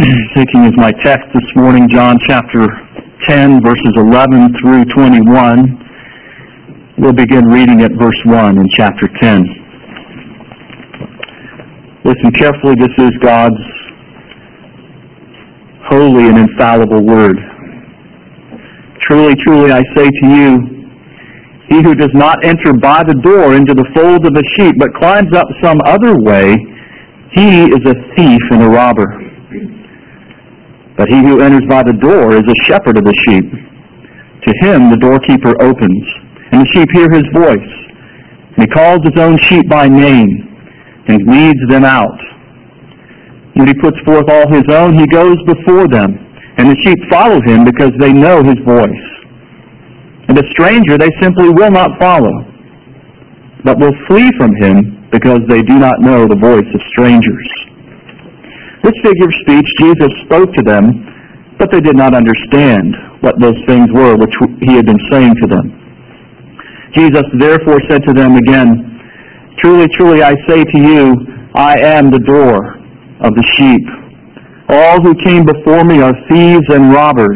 Taking as my text this morning, John chapter 10, verses 11 through 21. We'll begin reading at verse 1 in chapter 10. Listen carefully, this is God's holy and infallible word. Truly, truly, I say to you, he who does not enter by the door into the fold of the sheep, but climbs up some other way, he is a thief and a robber. But he who enters by the door is a shepherd of the sheep. To him the doorkeeper opens, and the sheep hear his voice. And he calls his own sheep by name, and leads them out. When he puts forth all his own, he goes before them, and the sheep follow him because they know his voice. And a stranger they simply will not follow, but will flee from him because they do not know the voice of strangers. This figure of speech Jesus spoke to them, but they did not understand what those things were which he had been saying to them. Jesus therefore said to them again, Truly, truly, I say to you, I am the door of the sheep. All who came before me are thieves and robbers,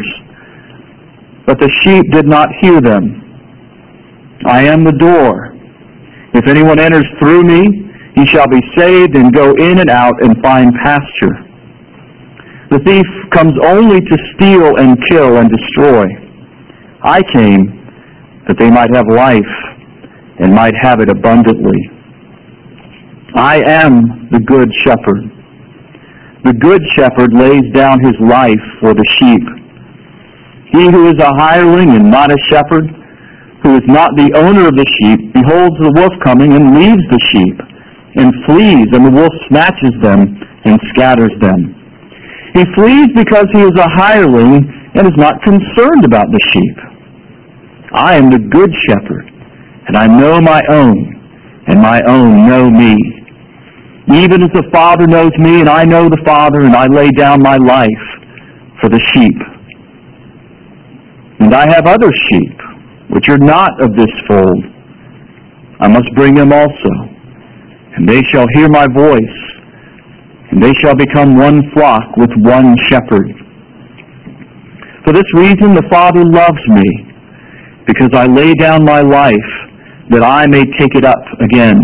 but the sheep did not hear them. I am the door. If anyone enters through me, he shall be saved and go in and out and find pasture. The thief comes only to steal and kill and destroy. I came that they might have life and might have it abundantly. I am the good shepherd. The good shepherd lays down his life for the sheep. He who is a hireling and not a shepherd, who is not the owner of the sheep, beholds the wolf coming and leaves the sheep, and flees, and the wolf snatches them and scatters them. He flees because he is a hireling and is not concerned about the sheep. I am the good shepherd, and I know my own, and my own know me. Even as the Father knows me, and I know the Father, and I lay down my life for the sheep. And I have other sheep, which are not of this fold. I must bring them also, and they shall hear my voice, and they shall become one flock with one shepherd. For this reason the Father loves me, because I lay down my life, that I may take it up again.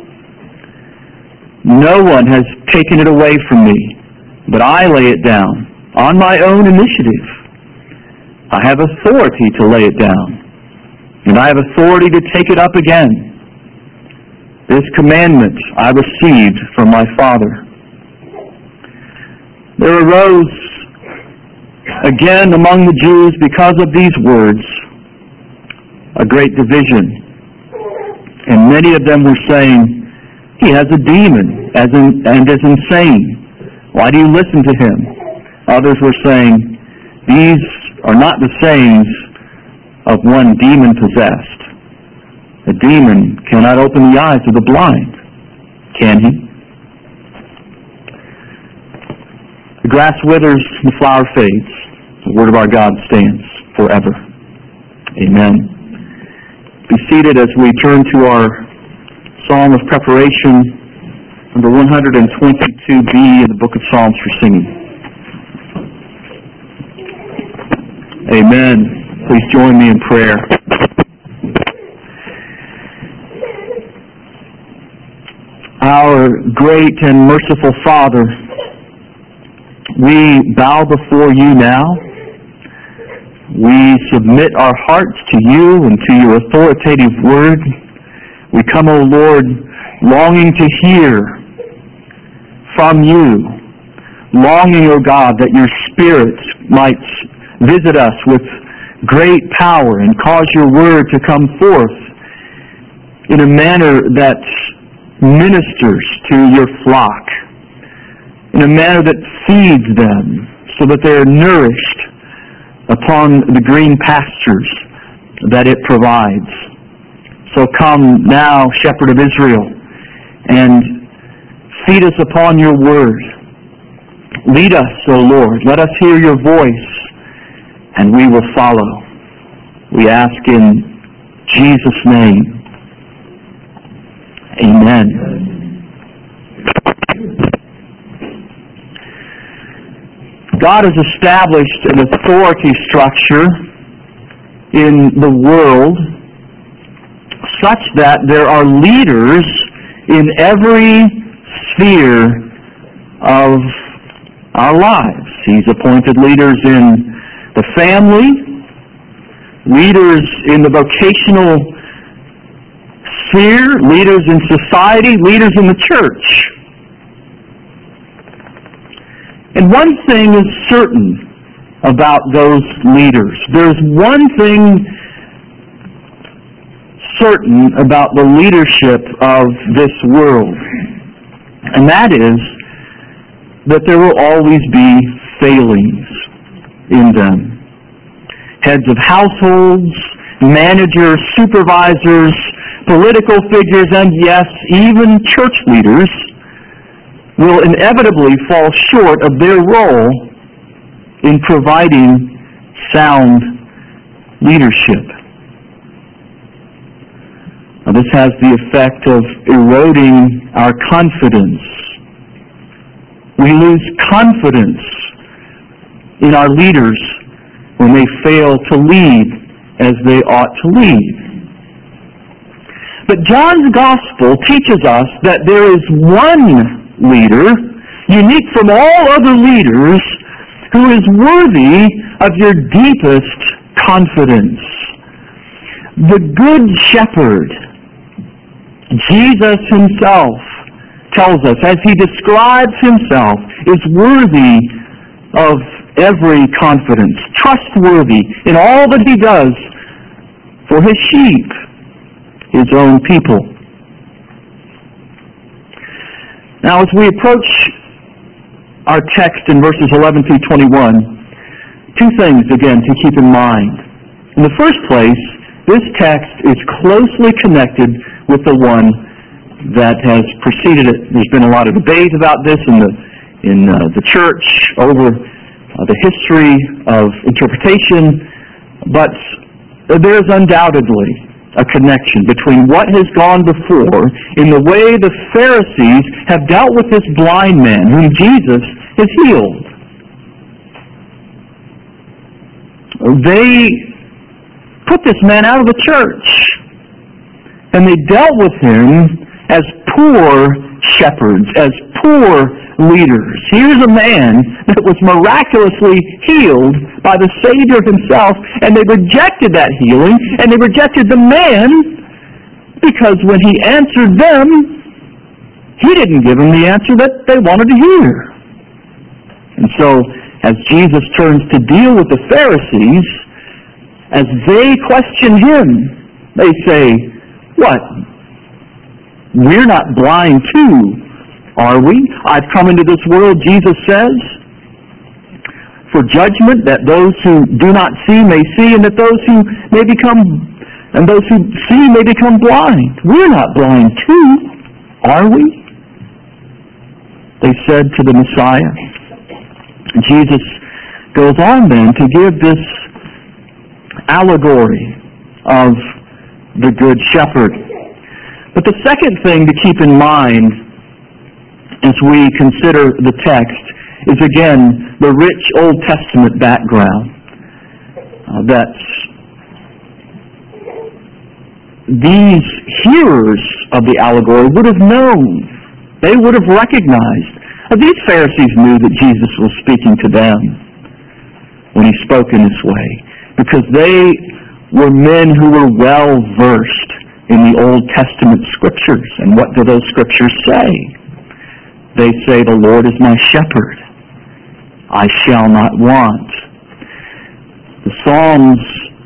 No one has taken it away from me, but I lay it down on my own initiative. I have authority to lay it down, and I have authority to take it up again. This commandment I received from my Father. There arose again among the Jews, because of these words, a great division. And many of them were saying, He has a demon and is insane. Why do you listen to him? Others were saying, These are not the sayings of one demon-possessed. A demon cannot open the eyes of the blind, can he? The grass withers, the flower fades. The word of our God stands forever. Amen. Be seated as we turn to our Psalm of Preparation, number 122b in the book of Psalms for singing. Amen. Please join me in prayer. Our great and merciful Father, we bow before you now. We submit our hearts to you and to your authoritative word. We come, O Lord, longing to hear from you, longing, O God, that your Spirit might visit us with great power and cause your word to come forth in a manner that ministers to your flock, in a manner that feeds them so that they are nourished upon the green pastures that it provides. So come now, Shepherd of Israel, and feed us upon your word. Lead us, O Lord. Let us hear your voice, and we will follow. We ask in Jesus' name. Amen. God has established an authority structure in the world such that there are leaders in every sphere of our lives. He's appointed leaders in the family, leaders in the vocational sphere, leaders in society, leaders in the church. And one thing is certain about those leaders. There's one thing certain about the leadership of this world, and that is that there will always be failings in them. Heads of households, managers, supervisors, political figures, and yes, even church leaders will inevitably fall short of their role in providing sound leadership. Now, this has the effect of eroding our confidence. We lose confidence in our leaders when they fail to lead as they ought to lead. But John's Gospel teaches us that there is one leader, unique from all other leaders, who is worthy of your deepest confidence. The Good Shepherd, Jesus himself, tells us, as he describes himself, is worthy of every confidence, trustworthy in all that he does for his sheep, his own people. Now, as we approach our text in verses 11 through 21, two things, again, to keep in mind. In the first place, this text is closely connected with the one that has preceded it. There's been a lot of debate about this in the church over the history of interpretation, but there's undoubtedly a connection between what has gone before in the way the Pharisees have dealt with this blind man whom Jesus has healed. They put this man out of the church, and they dealt with him as poor shepherds, as poor leaders. Here's a man that was miraculously healed by the Savior himself, and they rejected that healing, and they rejected the man because when he answered them, he didn't give them the answer that they wanted to hear. And so, as Jesus turns to deal with the Pharisees, as they question him, they say, "What? We're not blind too, are we? I've come into this world," Jesus says, "for judgment, that those who do not see may see, and that those who see may become blind. We're not blind too, are we?" They said to the Messiah. Jesus goes on then to give this allegory of the Good Shepherd. But the second thing to keep in mind as we consider the text is, again, the rich Old Testament background that these hearers of the allegory would have known. They would have recognized. These Pharisees knew that Jesus was speaking to them when he spoke in this way, because they were men who were well versed in the Old Testament Scriptures. And what do those Scriptures say? They say, "The Lord is my shepherd. I shall not want." The Psalms,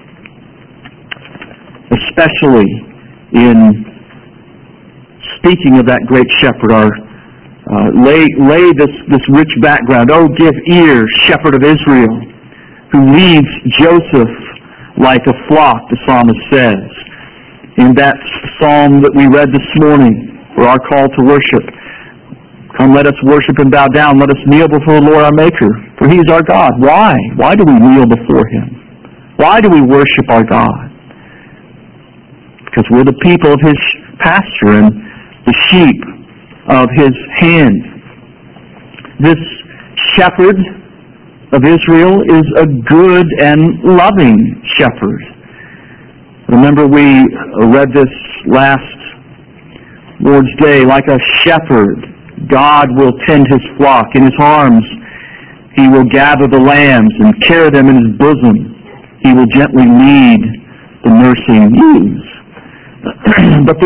especially in speaking of that great shepherd, are lay this rich background. "Oh, give ear, shepherd of Israel, who leads Joseph like a flock," the psalmist says. In that psalm that we read this morning for our call to worship, "Come, let us worship and bow down. Let us kneel before the Lord our Maker, for he is our God." Why? Why do we kneel before him? Why do we worship our God? Because we're the people of his pasture and the sheep of his hand. This shepherd of Israel is a good and loving shepherd. Remember, we read this last Lord's Day. Like a shepherd, God will tend his flock. In his arms, he will gather the lambs and carry them in his bosom. He will gently lead the nursing ewes. But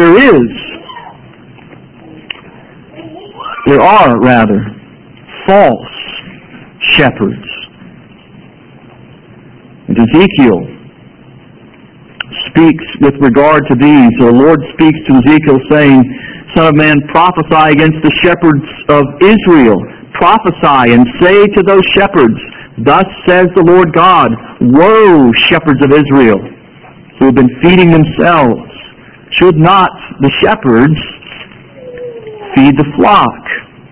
there are false shepherds. And Ezekiel speaks with regard to these. The Lord speaks to Ezekiel saying, Son of man, prophesy against the shepherds of Israel. Prophesy and say to those shepherds, Thus says the Lord God, Woe, shepherds of Israel, who have been feeding themselves. Should not the shepherds feed the flock?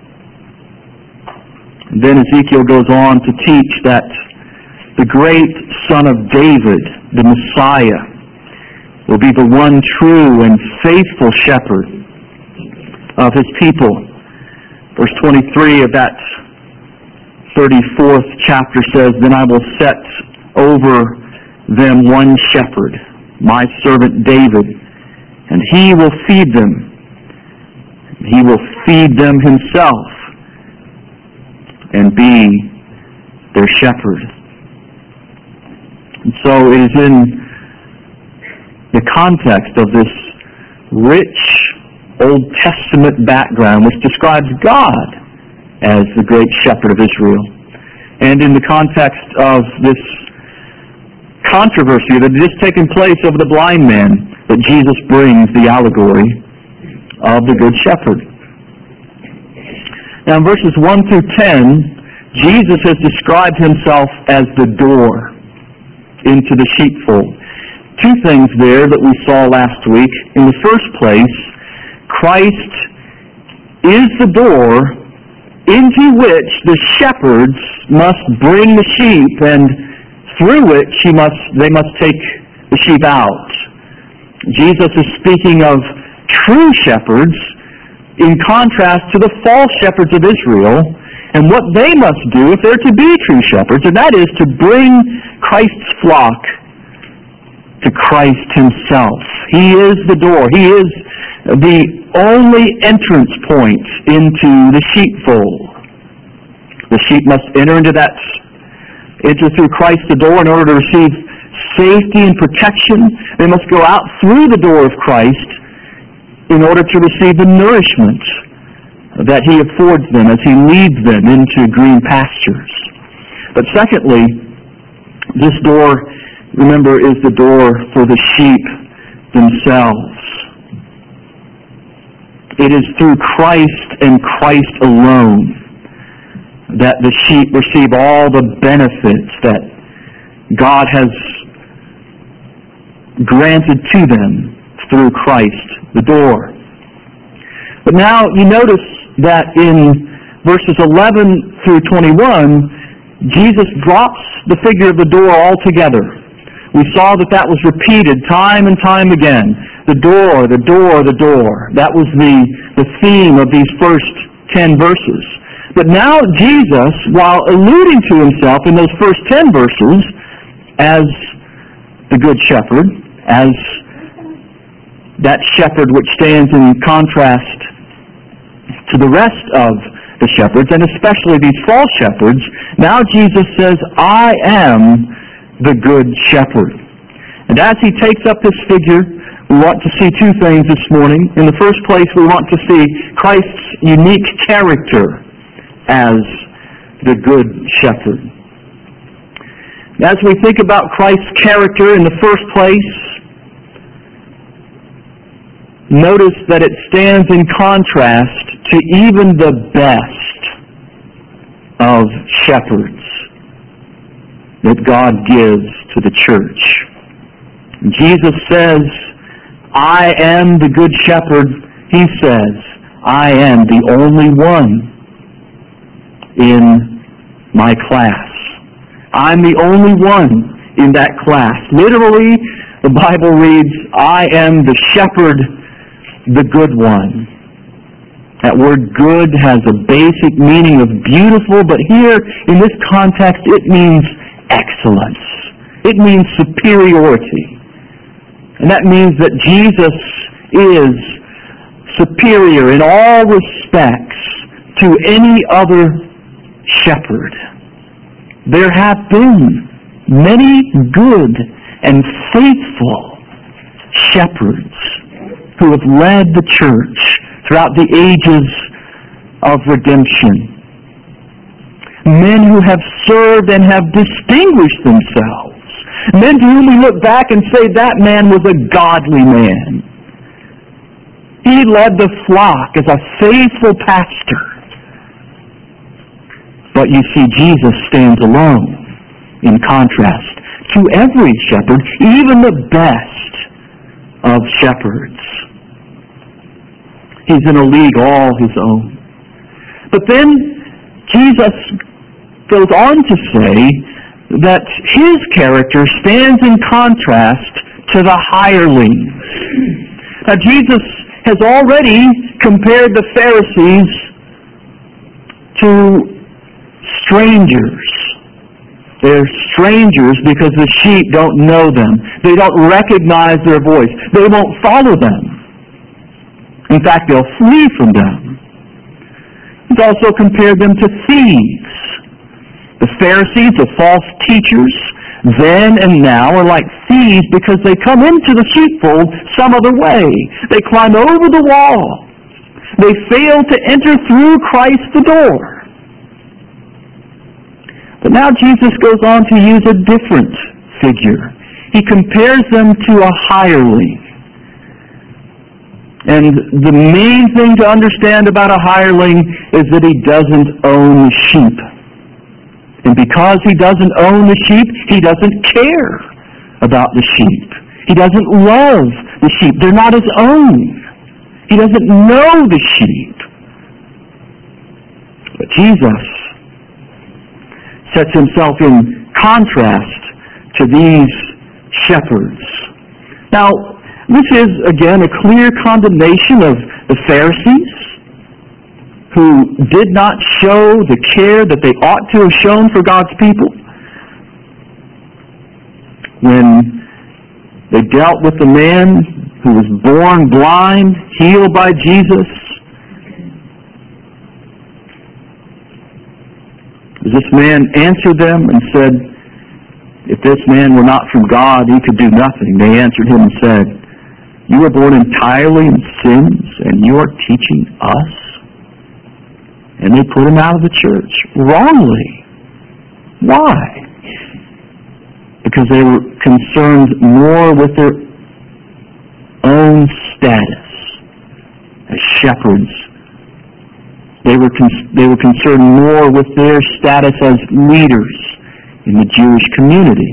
And then Ezekiel goes on to teach that the great Son of David, the Messiah, will be the one true and faithful shepherd of his people. Verse 23 of that 34th chapter says, Then I will set over them one shepherd, my servant David, and he will feed them. He will feed them himself and be their shepherd. And so it is in the context of this rich Old Testament background which describes God as the great shepherd of Israel. And in the context of this controversy that had just taken place over the blind man, that Jesus brings the allegory of the Good Shepherd. Now in verses 1 through 10, Jesus has described himself as the door into the sheepfold. Two things there that we saw last week. In the first place, Christ is the door into which the shepherds must bring the sheep, and through which they must take the sheep out. Jesus is speaking of true shepherds in contrast to the false shepherds of Israel, and what they must do if they're to be true shepherds, and that is to bring Christ's flock to Christ himself. He is the door. He is the only entrance point into the sheepfold. The sheep must enter through Christ the door in order to receive safety and protection. They must go out through the door of Christ in order to receive the nourishment that he affords them as he leads them into green pastures. But secondly, this door, remember, is the door for the sheep themselves. It is through Christ and Christ alone that the sheep receive all the benefits that God has granted to them through Christ, the door. But now you notice that in verses 11 through 21, Jesus drops the figure of the door altogether. We saw that was repeated time and time again. The door, the door, the door. That was the theme of these first 10 verses. But now Jesus, while alluding to himself in those first 10 verses as the Good Shepherd, as that shepherd which stands in contrast to the rest of the shepherds, and especially these false shepherds, now Jesus says, I am the Good Shepherd. And as he takes up this figure, we want to see two things this morning. In the first place, we want to see Christ's unique character as the Good Shepherd. As we think about Christ's character, in the first place, notice that it stands in contrast to even the best of shepherds that God gives to the church. Jesus says, I am the Good Shepherd. He says, I am the only one in my class. I'm the only one in that class. Literally, the Bible reads, I am the shepherd, the good one. That word good has a basic meaning of beautiful, but here in this context it means excellence. It means superiority. And that means that Jesus is superior in all respects to any other shepherd. There have been many good and faithful shepherds who have led the church throughout the ages of redemption. Men who have served and have distinguished themselves. Men to whom we look back and say, that man was a godly man. He led the flock as a faithful pastor. But you see, Jesus stands alone in contrast to every shepherd, even the best of shepherds. He's in a league all his own. But then Jesus goes on to say that his character stands in contrast to the hirelings. Now Jesus has already compared the Pharisees to strangers. They're strangers because the sheep don't know them. They don't recognize their voice. They won't follow them. In fact, they'll flee from them. He's also compared them to thieves. The Pharisees, the false teachers, then and now are like thieves because they come into the sheepfold some other way. They climb over the wall. They fail to enter through Christ the door. But now Jesus goes on to use a different figure. He compares them to a hireling. And the main thing to understand about a hireling is that he doesn't own the sheep. And because he doesn't own the sheep, he doesn't care about the sheep. He doesn't love the sheep. They're not his own. He doesn't know the sheep. But Jesus sets himself in contrast to these shepherds. Now, this is, again, a clear condemnation of the Pharisees, who did not show the care that they ought to have shown for God's people. When they dealt with the man who was born blind, healed by Jesus, this man answered them and said, if this man were not from God, he could do nothing. They answered him and said, you were born entirely in sins, and you are teaching us? And they put him out of the church wrongly. Why? Because they were concerned more with their own status as shepherds. They were concerned more with their status as leaders in the Jewish community.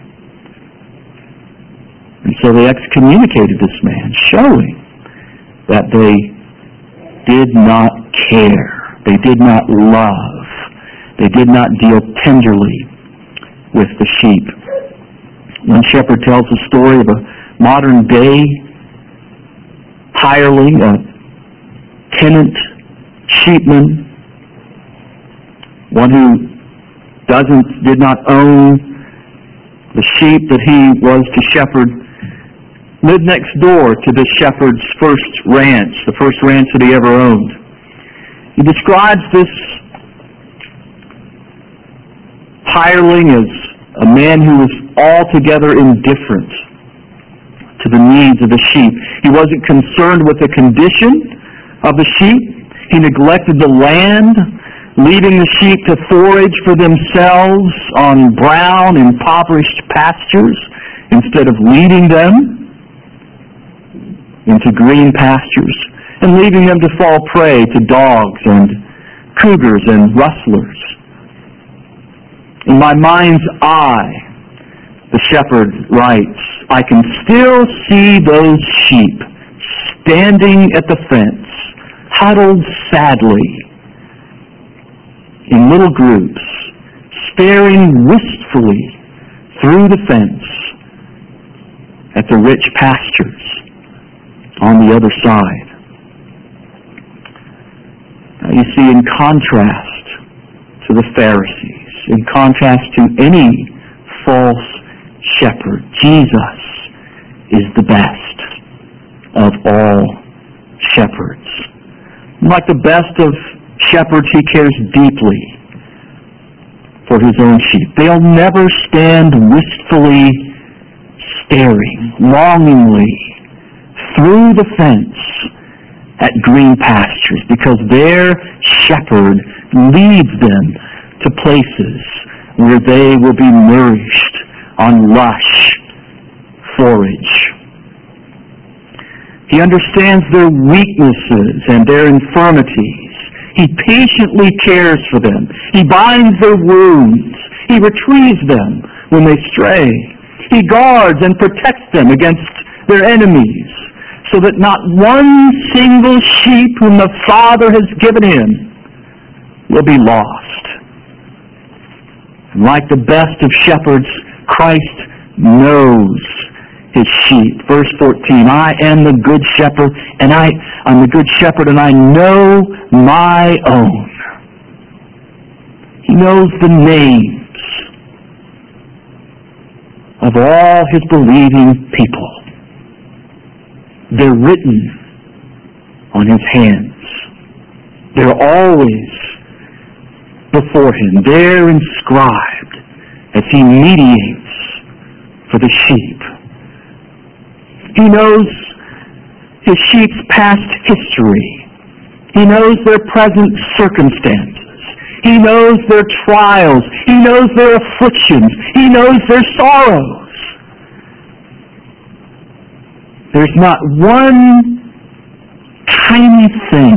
And so they excommunicated this man, showing that they did not care. They did not love. They did not deal tenderly with the sheep. One shepherd tells the story of a modern day hireling, a tenant sheepman, one who did not own the sheep that he was to shepherd, lived next door to the shepherd's first ranch, the first ranch that he ever owned. He describes this hireling as a man who was altogether indifferent to the needs of the sheep. He wasn't concerned with the condition of the sheep. He neglected the land, leaving the sheep to forage for themselves on brown, impoverished pastures instead of leading them into green pastures and leaving them to fall prey to dogs and cougars and rustlers. In my mind's eye, the shepherd writes, I can still see those sheep standing at the fence, huddled sadly in little groups, staring wistfully through the fence at the rich pastures on the other side. You see, in contrast to the Pharisees, in contrast to any false shepherd, Jesus is the best of all shepherds. Like the best of shepherds, he cares deeply for his own sheep. They'll never stand wistfully staring, longingly through the fence at green pastures, because their shepherd leads them to places where they will be nourished on lush forage. He understands their weaknesses and their infirmities. He patiently cares for them. He binds their wounds. He retrieves them when they stray. He guards and protects them against their enemies, so that not one single sheep whom the Father has given him will be lost. And like the best of shepherds, Christ knows his sheep. Verse 14, I am the good shepherd, and I'm the good shepherd, and I know my own. He knows the names of all his believing people. They're written on his hands. They're always before him. They're inscribed as he mediates for the sheep. He knows his sheep's past history. He knows their present circumstances. He knows their trials. He knows their afflictions. He knows their sorrows. There's not one tiny thing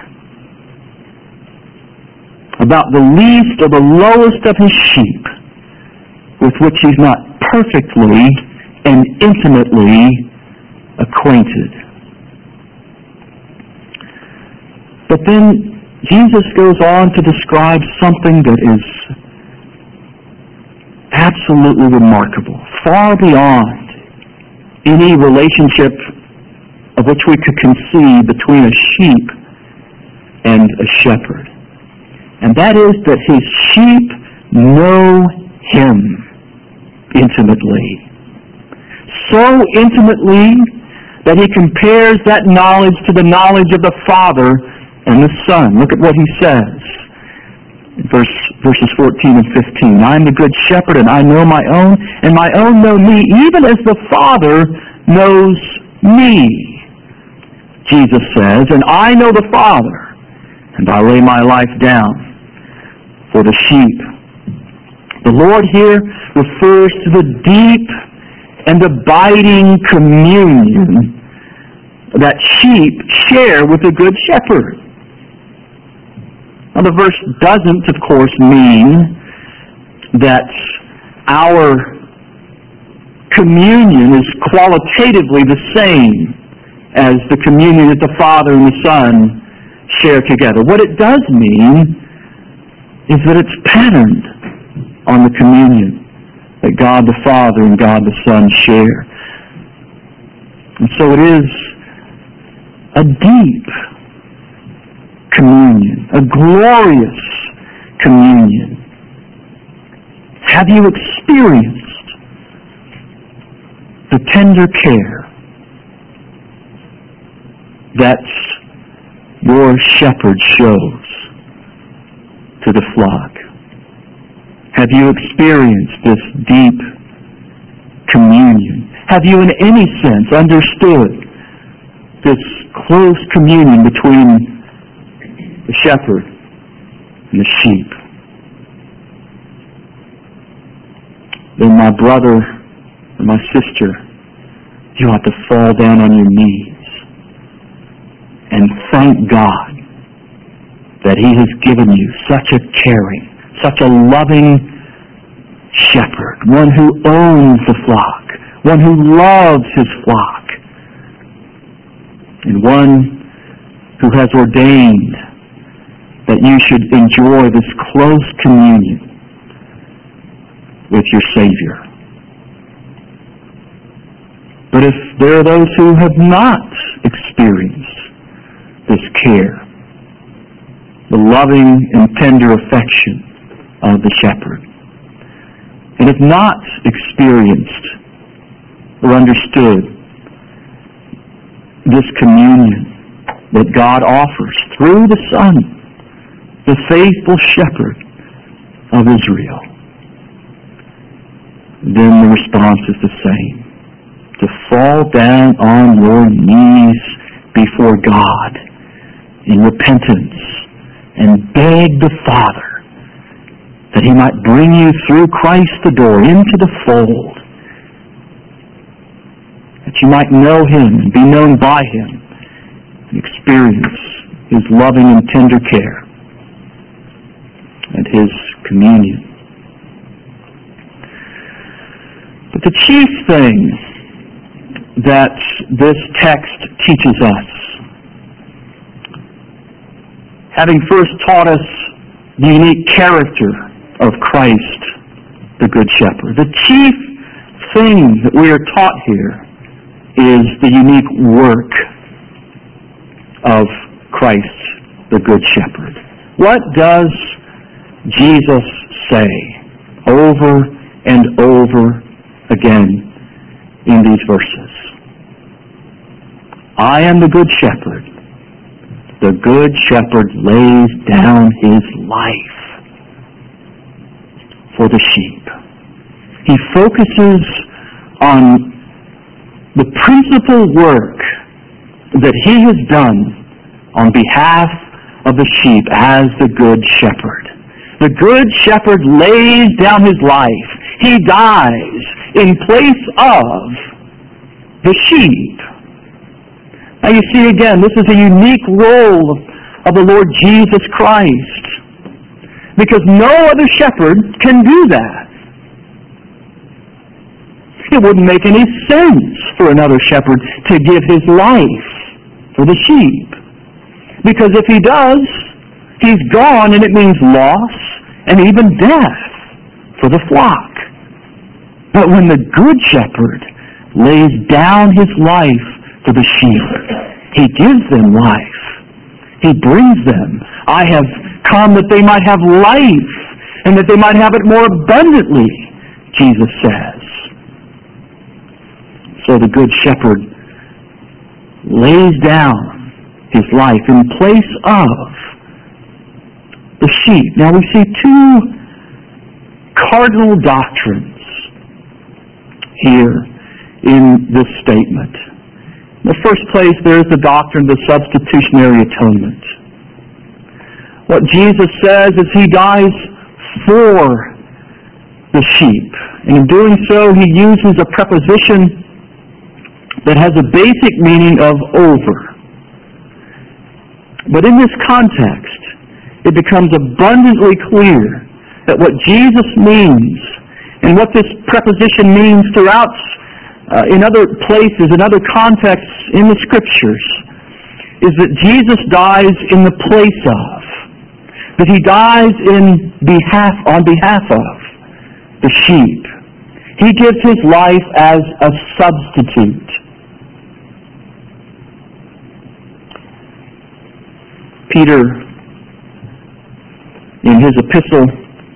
about the least or the lowest of his sheep with which he's not perfectly and intimately acquainted. But then Jesus goes on to describe something that is absolutely remarkable, far beyond any relationship of which we could conceive between a sheep and a shepherd. And that is that his sheep know him intimately. So intimately that he compares that knowledge to the knowledge of the Father and the Son. Look at what he says in verses 14 and 15. I am the good shepherd, and I know my own, and my own know me, even as the Father knows me. Jesus says, and I know the Father, and I lay my life down for the sheep. The Lord here refers to the deep and abiding communion that sheep share with the Good Shepherd. Now, the verse doesn't, of course, mean that our communion is qualitatively the same as the communion that the Father and the Son share together. What it does mean is that it's patterned on the communion that God the Father and God the Son share. And so it is a deep communion, a glorious communion. Have you experienced the tender care that your shepherd shows to the flock? Have you experienced this deep communion? Have you in any sense understood this close communion between the shepherd and the sheep? Then my brother and my sister, you ought to fall down on your knees and thank God that he has given you such a caring, such a loving shepherd, one who owns the flock, one who loves his flock, and one who has ordained that you should enjoy this close communion with your Savior. But if there are those who have not experienced this care, the loving and tender affection of the shepherd, and have not experienced or understood this communion that God offers through the Son, the faithful shepherd of Israel, then the response is the same. To fall down on your knees before God in repentance and beg the Father that He might bring you through Christ the door into the fold, that you might know Him and be known by Him and experience His loving and tender care and His communion. But the chief thing that this text teaches us, having first taught us the unique character of Christ, the Good Shepherd, the chief thing that we are taught here is the unique work of Christ, the Good Shepherd. What does Jesus say over and over again in these verses? I am the Good Shepherd. The Good Shepherd lays down His life for the sheep. He focuses on the principal work that He has done on behalf of the sheep as the Good Shepherd. The Good Shepherd lays down His life. He dies in place of the sheep. Now you see again, this is a unique role of the Lord Jesus Christ, because no other shepherd can do that. It wouldn't make any sense for another shepherd to give his life for the sheep, because if he does, he's gone, and it means loss and even death for the flock. But when the Good Shepherd lays down His life for the sheep, He gives them life. He brings them. I have come that they might have life, and that they might have it more abundantly, Jesus says. So the Good Shepherd lays down His life in place of the sheep. Now we see two cardinal doctrines here in this statement. In the first place, there's the doctrine of the substitutionary atonement. What Jesus says is He dies for the sheep. And in doing so, He uses a preposition that has a basic meaning of over. But in this context, it becomes abundantly clear that what Jesus means and what this preposition means throughout in other places, in other contexts in the Scriptures, is that Jesus dies in the place of, that He dies on behalf of the sheep. He gives His life as a substitute. Peter, in his epistle,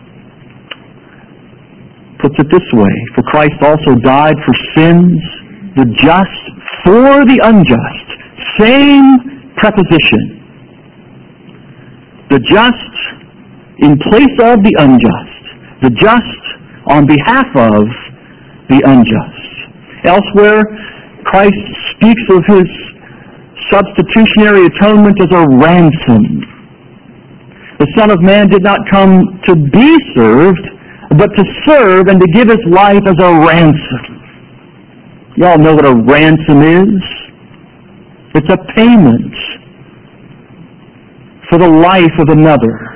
puts it this way: for Christ also died for sins, the just for the unjust. Same preposition. The just in place of the unjust. The just on behalf of the unjust. Elsewhere, Christ speaks of His substitutionary atonement as a ransom. The Son of Man did not come to be served, but to serve and to give His life as a ransom. You all know what a ransom is? It's a payment for the life of another.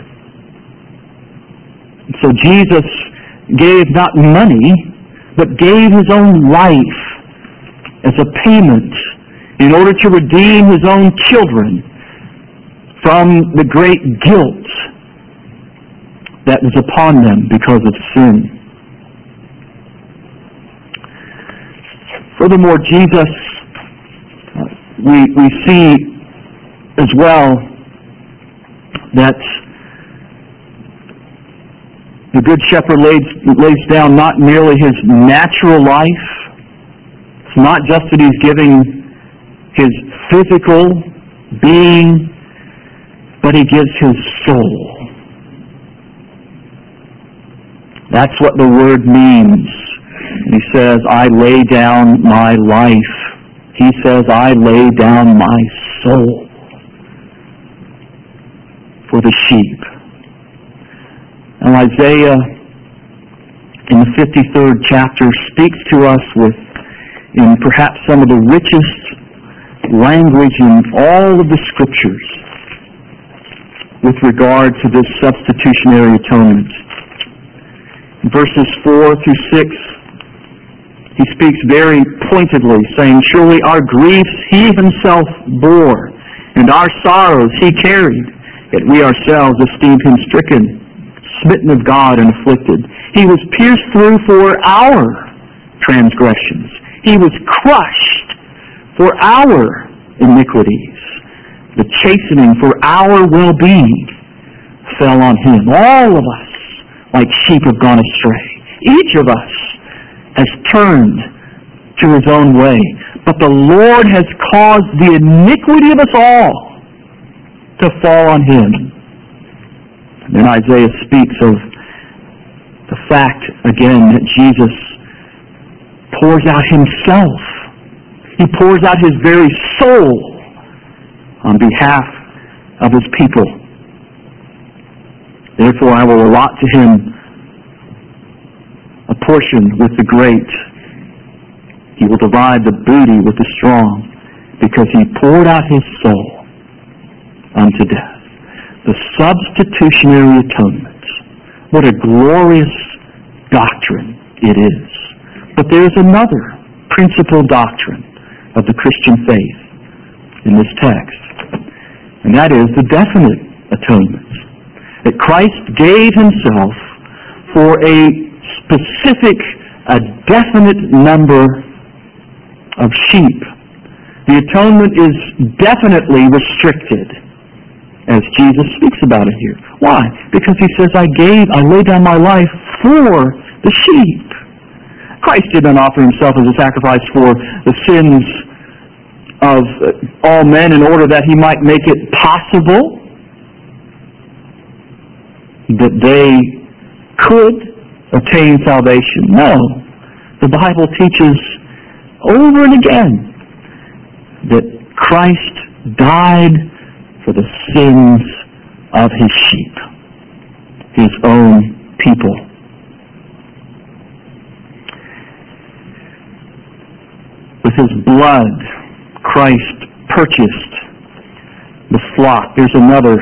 So Jesus gave not money, but gave His own life as a payment in order to redeem His own children from the great guilt that was upon them because of sin. Furthermore, Jesus, we see as well that the Good Shepherd lays down not merely his natural life. It's not just that he's giving his physical being, but he gives his soul. That's what the word means. He says, I lay down my life. He says, I lay down my soul for the sheep. And Isaiah, in the 53rd chapter, speaks to us in perhaps some of the richest language in all of the Scriptures with regard to this substitutionary atonement. In verses 4 through 6, he speaks very pointedly, saying, surely our griefs he himself bore, and our sorrows he carried, yet we ourselves esteemed him stricken, smitten of God, and afflicted. He was pierced through for our transgressions. He was crushed for our iniquities. The chastening for our well-being fell on him. All of us, like sheep, have gone astray. Each of us has turned to his own way. But the Lord has caused the iniquity of us all to fall on him. And then Isaiah speaks of the fact, again, that Jesus pours out himself. He pours out his very soul on behalf of his people. Therefore, I will allot to him a portion with the great. He will divide the booty with the strong, because he poured out his soul unto death. The substitutionary atonement. What a glorious doctrine it is. But there's another principal doctrine of the Christian faith in this text, and that is the definite atonement. That Christ gave himself for a specific, a definite number of sheep. The atonement is definitely restricted, as Jesus speaks about it here. Why? Because he says, I laid down my life for the sheep. Christ did not offer himself as a sacrifice for the sins of all men in order that he might make it possible that they could attain salvation. No. The Bible teaches over and again that Christ died for the sins of his sheep, his own people. With his blood, Christ purchased the flock. There's another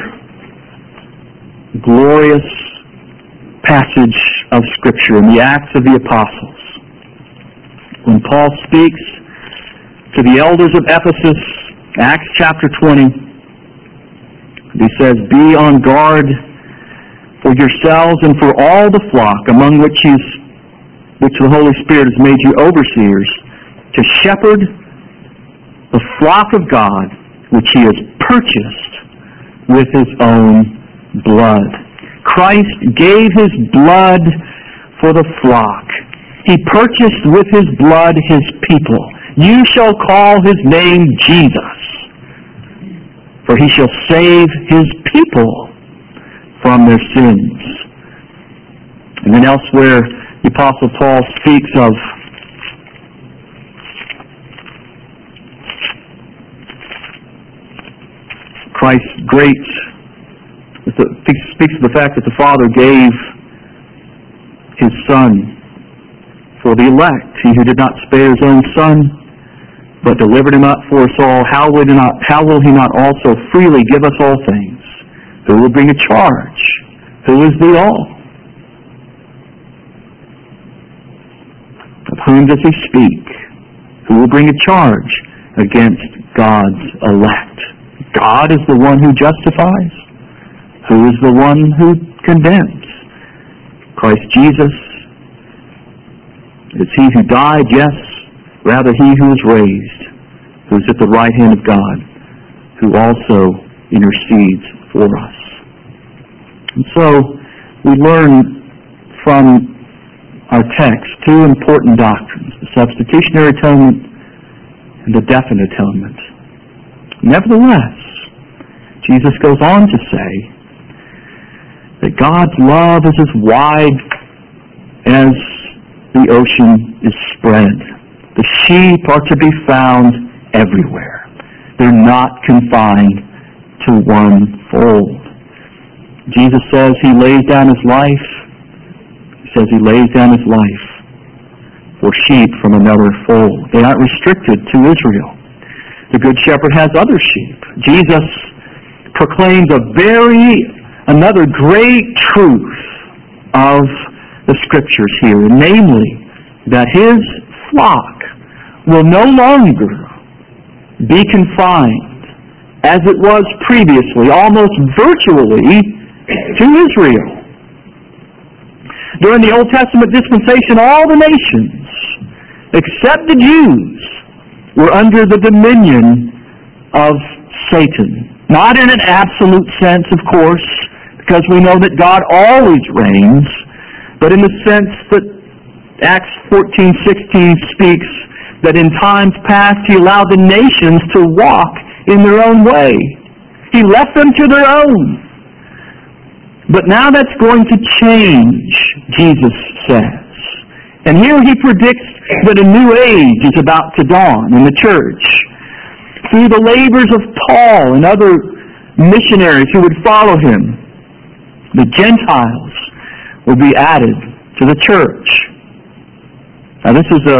glorious passage of Scripture in the Acts of the Apostles, when Paul speaks to the elders of Ephesus, Acts chapter 20, he says, be on guard for yourselves and for all the flock among which the Holy Spirit has made you overseers, to shepherd the flock of God which he has purchased with his own blood. Christ gave his blood for the flock. He purchased with his blood his people. You shall call his name Jesus, for he shall save his people from their sins. And then elsewhere, the Apostle Paul speaks of Christ's great, speaks of the fact that the Father gave his Son for the elect. He who did not spare his own Son, but delivered him up for us all, how will he not also freely give us all things? Who will bring a charge? Who is the all? Of whom does he speak? Who will bring a charge against God's elect? God is the one who justifies. Who is the one who condemns? Christ Jesus. It's he who died, yes, rather he who is raised, who is at the right hand of God, who also intercedes for us. And so we learn from our text two important doctrines, the substitutionary atonement and the definite atonement. Nevertheless, Jesus goes on to say that God's love is as wide as the ocean is spread. The sheep are to be found everywhere. They're not confined to one fold. Jesus says He lays down His life. He says He lays down His life for sheep from another fold. They aren't restricted to Israel. The Good Shepherd has other sheep. Jesus proclaims another great truth of the Scriptures here, namely that His flock will no longer be confined, as it was previously, almost virtually, to Israel. During the Old Testament dispensation, all the nations, except the Jews, were under the dominion of Satan. Not in an absolute sense, of course, because we know that God always reigns, but in the sense that Acts 14:16 speaks that in times past He allowed the nations to walk in their own way. He left them to their own. But now that's going to change, Jesus says. And here He predicts that a new age is about to dawn in the church. Through the labors of Paul and other missionaries who would follow him, the Gentiles will be added to the church. Now this is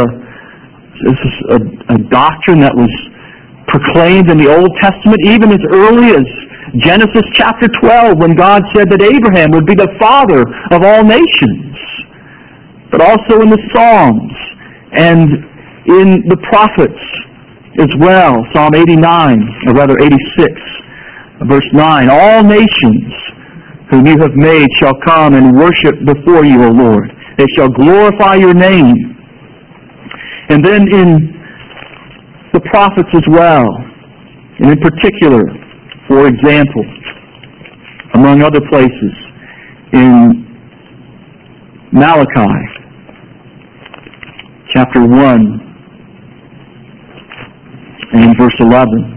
a doctrine that was proclaimed in the Old Testament even as early as Genesis chapter 12, when God said that Abraham would be the father of all nations. But also in the Psalms and in the prophets as well. Psalm 86, verse 9. All nations whom you have made shall come and worship before you, O Lord. They shall glorify your name. And then in the prophets as well, and in particular, for example, among other places, in Malachi, chapter 1, and in verse 11.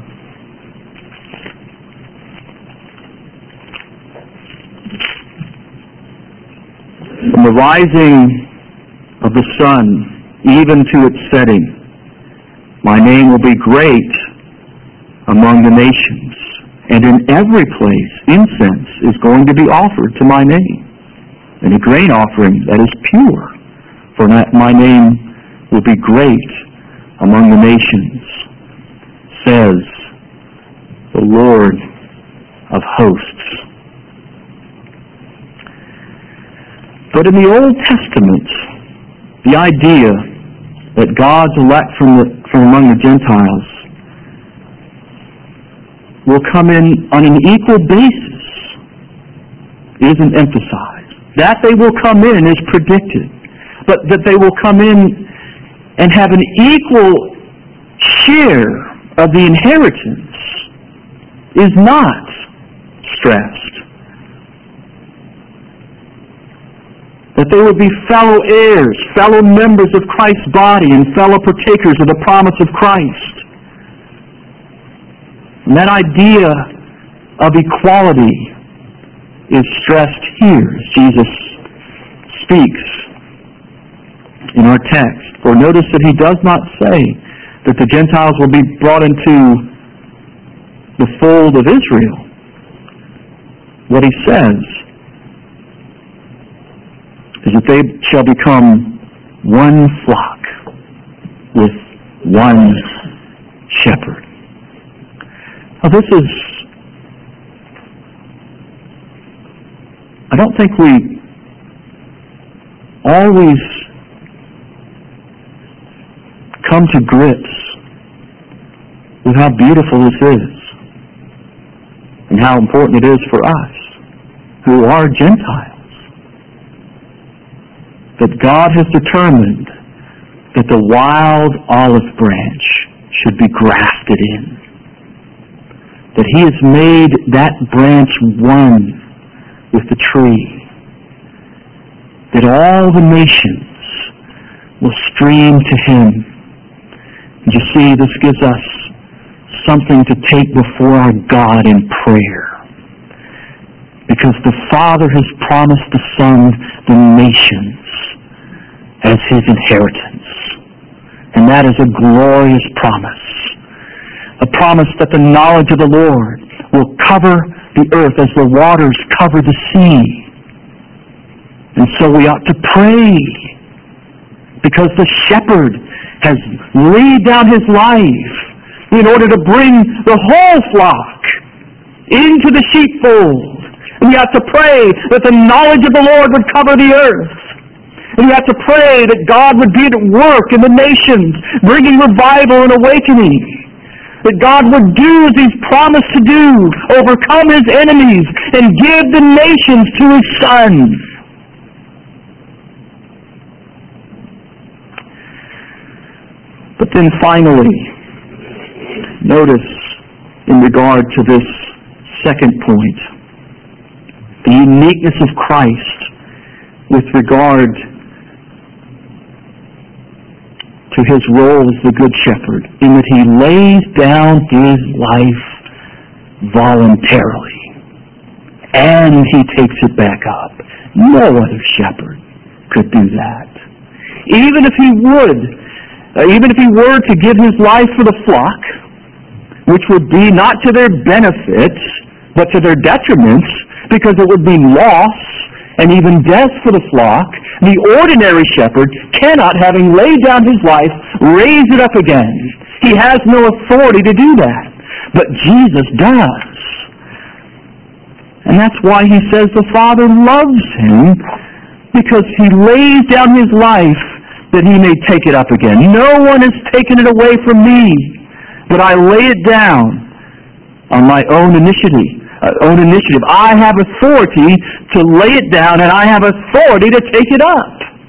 From the rising of the sun even to its setting, my name will be great among the nations, and in every place incense is going to be offered to my name, and a grain offering that is pure, for my name will be great among the nations, says the Lord of hosts. But in the Old Testament, the idea that God's elect from among the Gentiles will come in on an equal basis isn't emphasized. That they will come in is predicted, but that they will come in and have an equal share of the inheritance is not stressed. That they would be fellow heirs, fellow members of Christ's body, and fellow partakers of the promise of Christ. And that idea of equality is stressed here as Jesus speaks in our text. For notice that He does not say that the Gentiles will be brought into the fold of Israel. What He says is that they shall become one flock with one shepherd. Now this is, I don't think we always come to grips with how beautiful this is and how important it is for us who are Gentiles. That God has determined that the wild olive branch should be grafted in. That He has made that branch one with the tree, that all the nations will stream to him. And you see, this gives us something to take before our God in prayer. Because the Father has promised the Son the nations as his inheritance. And that is a glorious promise. A promise that the knowledge of the Lord will cover the earth as the waters cover the sea. And so we ought to pray, because the shepherd has laid down his life in order to bring the whole flock into the sheepfold. And we have to pray that the knowledge of the Lord would cover the earth. And we have to pray that God would be at work in the nations, bringing revival and awakening. That God would do as he's promised to do, overcome his enemies, and give the nations to his Son. But then finally, notice in regard to this second point, the uniqueness of Christ with regard to his role as the Good Shepherd, in that he lays down his life voluntarily, and he takes it back up. No other shepherd could do that. Even if he were to give his life for the flock, which would be not to their benefit, but to their detriments, because it would be loss and even death for the flock, the ordinary shepherd cannot, having laid down his life, raise it up again. He has no authority to do that. But Jesus does. And that's why he says the Father loves him, because he lays down his life that he may take it up again. No one has taken it away from me, but I lay it down on my own initiative. I have authority to lay it down, and I have authority to take it up.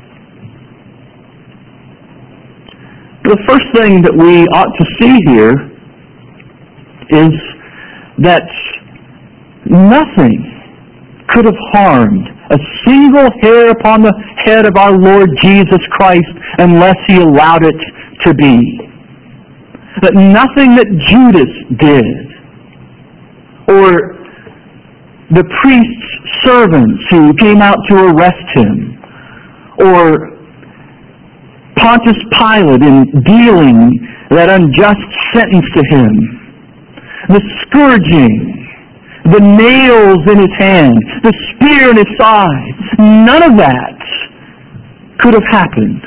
The first thing that we ought to see here is that nothing could have harmed a single hair upon the head of our Lord Jesus Christ unless he allowed it to be. That nothing that Judas did, or the priest's servants who came out to arrest him, or Pontius Pilate in dealing that unjust sentence to him, the scourging, the nails in his hand, the spear in his side, none of that could have happened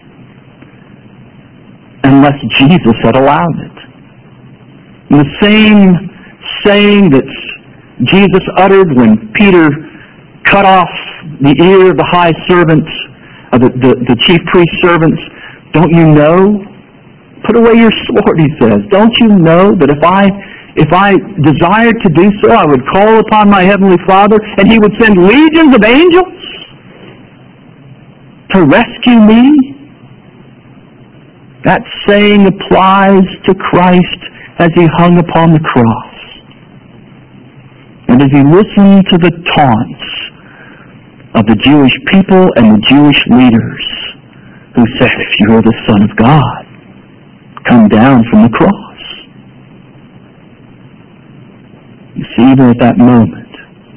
unless Jesus had allowed it. And the same saying that Jesus uttered when Peter cut off the ear of the high servant, the chief priest's servants, don't you know? Put away your sword, he says. Don't you know that if I desired to do so, I would call upon my heavenly Father, and he would send legions of angels to rescue me? That saying applies to Christ as he hung upon the cross. And as he listened to the taunts of the Jewish people and the Jewish leaders who said, if you are the Son of God, come down from the cross. You see, even at that moment,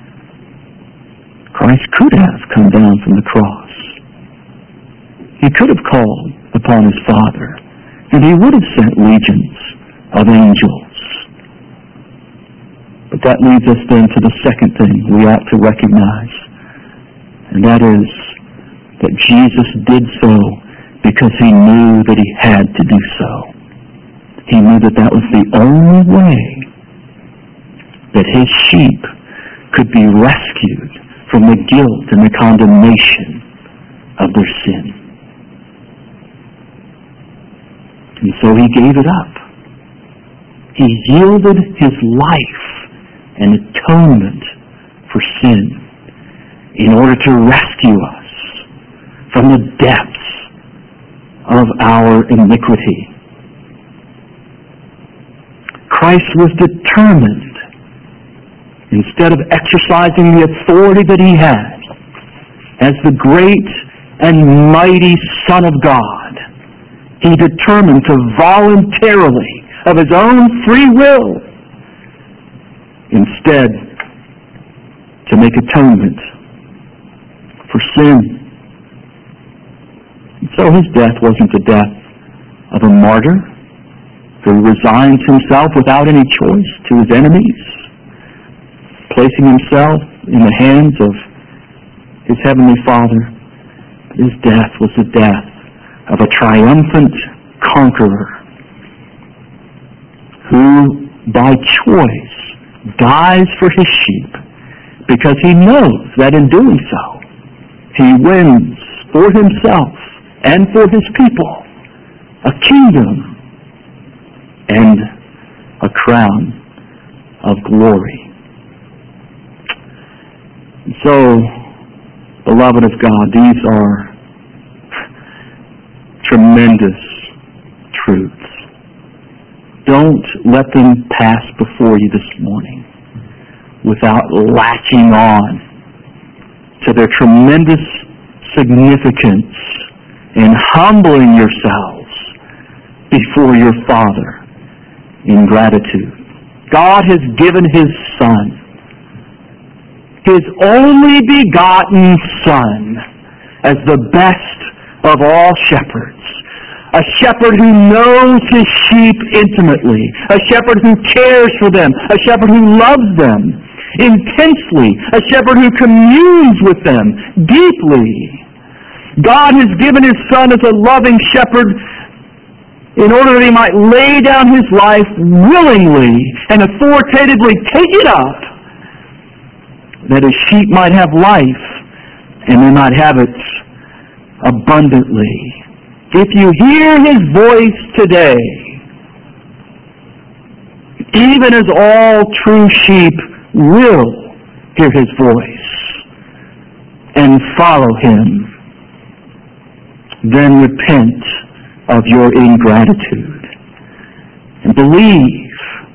Christ could have come down from the cross. He could have called upon his Father, and he would have sent legions of angels. But that leads us then to the second thing we ought to recognize, and that is that Jesus did so because he knew that he had to do so. He knew that that was the only way that his sheep could be rescued from the guilt and the condemnation of their sin. And so he gave it up. He yielded his life an atonement for sin in order to rescue us from the depths of our iniquity. Christ was determined instead of exercising the authority that he had as the great and mighty Son of God, he determined to voluntarily, of his own free will, instead to make atonement for sin. And so his death wasn't the death of a martyr, for he resigns himself without any choice to his enemies, placing himself in the hands of his heavenly Father. His death was the death of a triumphant conqueror who, by choice, dies for his sheep because he knows that in doing so, he wins for himself and for his people a kingdom and a crown of glory. And so, beloved of God, these are tremendous truths. Don't let them pass before you this morning without latching on to their tremendous significance and humbling yourselves before your Father in gratitude. God has given His Son, His only begotten Son, as the best of all shepherds. A shepherd who knows his sheep intimately. A shepherd who cares for them. A shepherd who loves them intensely. A shepherd who communes with them deeply. God has given His Son as a loving shepherd in order that He might lay down His life willingly and authoritatively take it up, that His sheep might have life and they might have it abundantly. If you hear His voice today, even as all true sheep will hear His voice and follow Him, then repent of your ingratitude and believe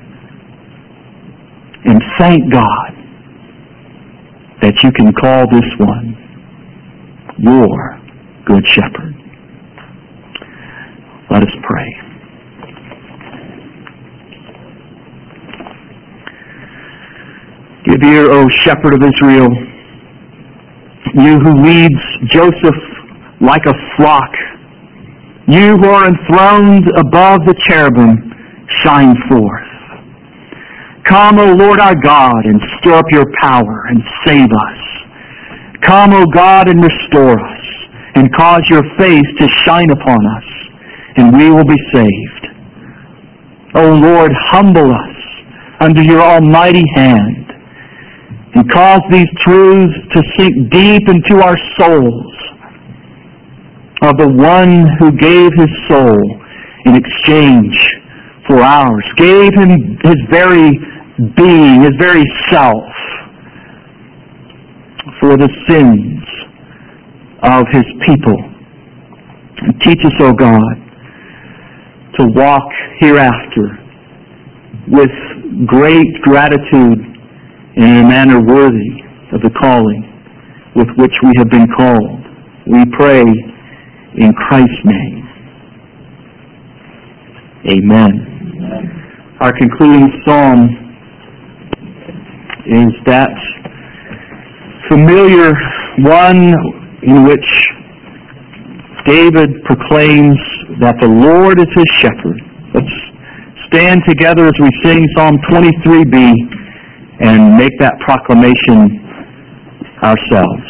and thank God that you can call this one your good shepherd. Let us pray. Give ear, O shepherd of Israel, you who leads Joseph like a flock. You who are enthroned above the cherubim, shine forth. Come, O Lord our God, and stir up your power and save us. Come, O God, and restore us, and cause your face to shine upon us, and we will be saved. O Lord, humble us under your almighty hand, and cause these truths to sink deep into our souls, of the one who gave His soul in exchange for ours, gave Him His very being, His very self, for the sins of His people. And teach us, O God, to walk hereafter with great gratitude and in a manner worthy of the calling with which we have been called. We pray in Christ's name. Amen. Our concluding psalm is that familiar one in which David proclaims that the Lord is his shepherd. Let's stand together as we sing Psalm 23b and make that proclamation ourselves.